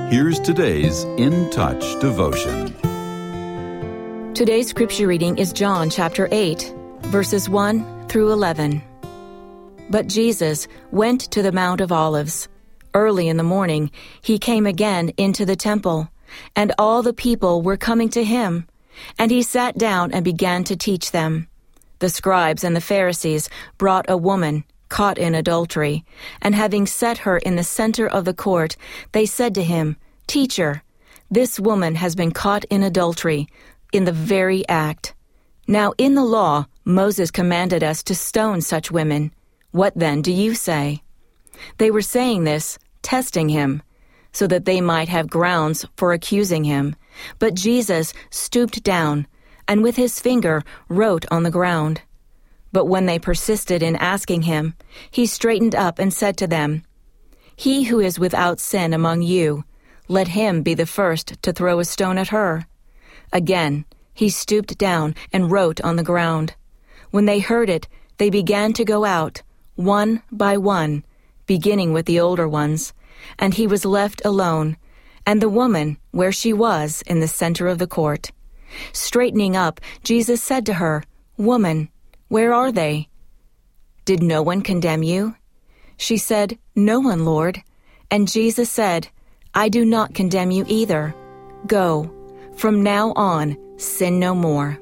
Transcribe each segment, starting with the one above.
Here's today's In Touch devotion. Today's scripture reading is John chapter 8, verses 1 through 11. But Jesus went to the Mount of Olives. Early in the morning, he came again into the temple, and all the people were coming to him, and he sat down and began to teach them. The scribes and the Pharisees brought a woman caught in adultery, and having set her in the center of the court, they said to him, "Teacher, this woman has been caught in adultery, in the very act. Now in the law, Moses commanded us to stone such women. What then do you say?" They were saying this, testing him, so that they might have grounds for accusing him. But Jesus stooped down, and with his finger wrote on the ground. But when they persisted in asking him, he straightened up and said to them, "He who is without sin among you, let him be the first to throw a stone at her." Again, he stooped down and wrote on the ground. When they heard it, they began to go out, one by one, beginning with the older ones, and he was left alone, and the woman where she was in the center of the court. Straightening up, Jesus said to her, "Woman, where are they? Did no one condemn you?" She said, "No one, Lord." And Jesus said, "I do not condemn you either. Go, from now on, sin no more."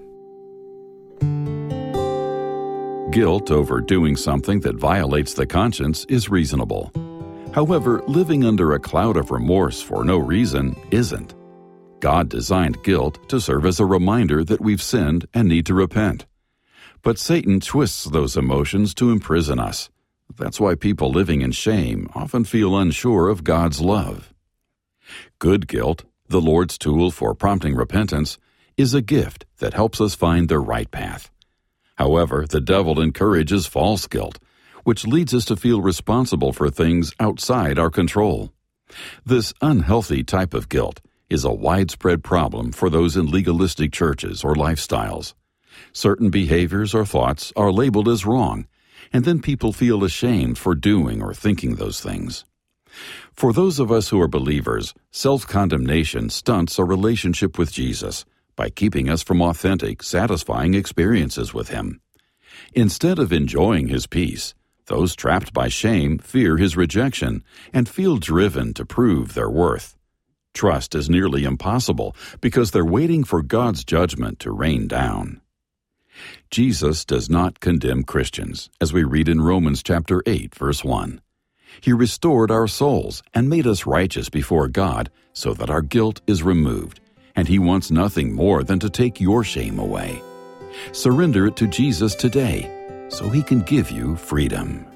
Guilt over doing something that violates the conscience is reasonable. However, living under a cloud of remorse for no reason isn't. God designed guilt to serve as a reminder that we've sinned and need to repent. But Satan twists those emotions to imprison us. That's why people living in shame often feel unsure of God's love. Good guilt, the Lord's tool for prompting repentance, is a gift that helps us find the right path. However, the devil encourages false guilt, which leads us to feel responsible for things outside our control. This unhealthy type of guilt is a widespread problem for those in legalistic churches or lifestyles. Certain behaviors or thoughts are labeled as wrong, and then people feel ashamed for doing or thinking those things. For those of us who are believers, self-condemnation stunts our relationship with Jesus by keeping us from authentic, satisfying experiences with Him. Instead of enjoying His peace, those trapped by shame fear His rejection and feel driven to prove their worth. Trust is nearly impossible because they're waiting for God's judgment to rain down. Jesus does not condemn Christians, as we read in Romans chapter 8, verse 1. He restored our souls and made us righteous before God so that our guilt is removed, and He wants nothing more than to take your shame away. Surrender it to Jesus today so He can give you freedom.